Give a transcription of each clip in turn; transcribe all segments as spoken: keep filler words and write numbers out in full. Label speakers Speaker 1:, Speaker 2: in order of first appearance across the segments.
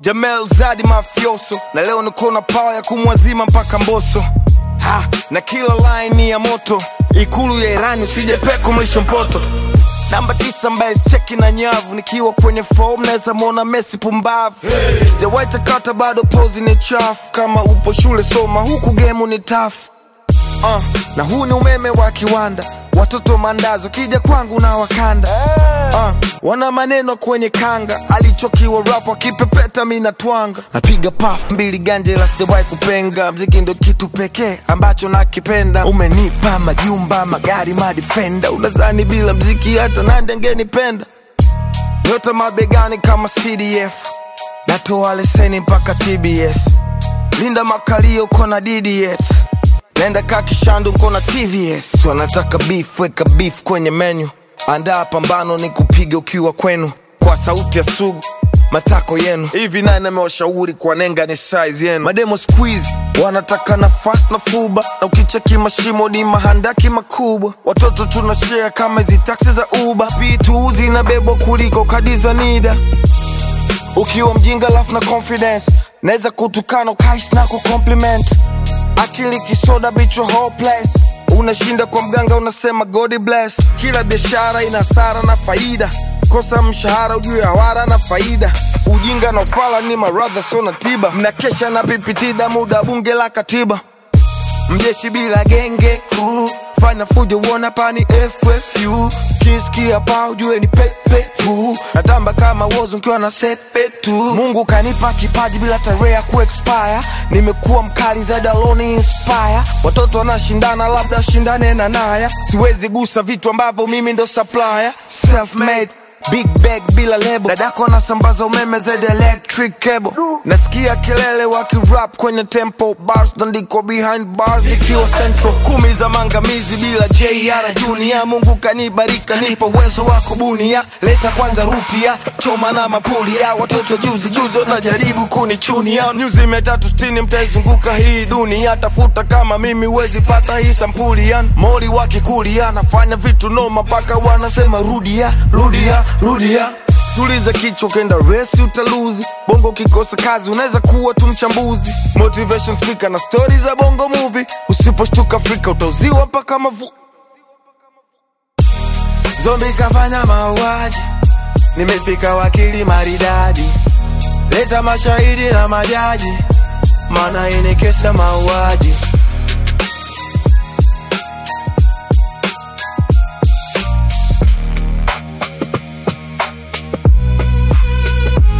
Speaker 1: Jamel Zadi mafioso, na leo niko na power ya kumwazima mpaka Mbosso. Ha, na kila line ni ya moto, ikulu ya Irani usije peko mlisho mpoto. Namba tisa mbaye cheki na nyavu, nikiwa kwenye form naweza muona Messi pumbavu. Hey. Sijawahi takata bado pose ni chafu, kama upo shule soma huku game ni tough. Uh, na huu ni umeme wa kiwanda, watoto mandazo kija kwangu na wakanda. Uh, wana maneno kwenye kanga, alichokiwa rap wakipepeta mimi natwanga. Napiga puff mbili ganje la sijawahi kupenga, mziki ndo kitu pekee ambacho nakipenda. Umenipa majumba, magari, madefender, unazani bila mziki hata nani angenipenda. Nyota mabegani kama C D F, natoa leseni mpaka T B S. Linda makalio kona D D S, nenda kakishandu nkona T V S. Wanataka beef, weka beef kwenye menu, andaa pambano ni kupiga ukiwa kwenu. Kwa sauti ya Sugu, matako yenu. Hivi nani amewashauri kwa nenga ni size yenu? Mademo squeeze, wanataka na fast na fuba, na ukicheki mashimo ni mahandaki makubwa. Watoto tunashare kama hizi taxi za Uber, vitu zinabebwa kuliko kadi za NIDA. Ukiwa mjinga lafu na confidence, neza kutukano kais na kucompliment. Akili kisoda bitch your whole place, unashinda kwa mganga unasema God bless. Kila biashara ina hasara na faida, kosa mshahara ujue hawara na faida. Ujinga na ufala ni maradha sona tiba, mnakesha na P P T da muda bunge la katiba. Mjeshi bila genge crew, fanya fujo uona pani F F U. Kisikia pa ujue ni pepe tu, natamba kama wozo nkiwa na sepe tu. Mungu kanipa kipaji bila tarehe ya ku-expire, nimekuwa mkali zaidi alone inspire. Watoto wanashindana labda shindane na Naya, siwezi gusa vitu ambavyo mimi ndo supplier. Self made, big bag bila lebo, dadako nasambaza umeme zaidi electric cable. Nasikia kelele waki rap kwenye tempo, bars ndiko behind bars nikiwa central. Kumi za mangamizi bila J R Junior, Mungu kanibarika nipo uwezo wa kubunia. Leta kwanza rupia, choma na mapulia, watoto juzi juzi wanajaribu kunichunia. Nyuzi mia tatu sitini mtaizunguka hii dunia, tafuta kama mimi wezi pata hii sampuli yan. Moli wakikulia, nafanya vitu noma paka wanasema rudia, rudia, rudia. Tuliza kichwa kenda resi utaluzi, bongo kikosa kazi unaweza kuwa tu mchambuzi. Motivation speaker na stories za bongo movie, usiposhtuka Afrika utauziwa mpaka mavu. Zombi kafanya mauaji, nimefika wakili maridadi. Leta mashahidi na majaji, maana ini kesa mauaji.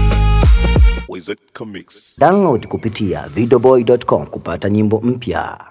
Speaker 2: Download kupitia videoboy dot com kupata nyimbo mpya.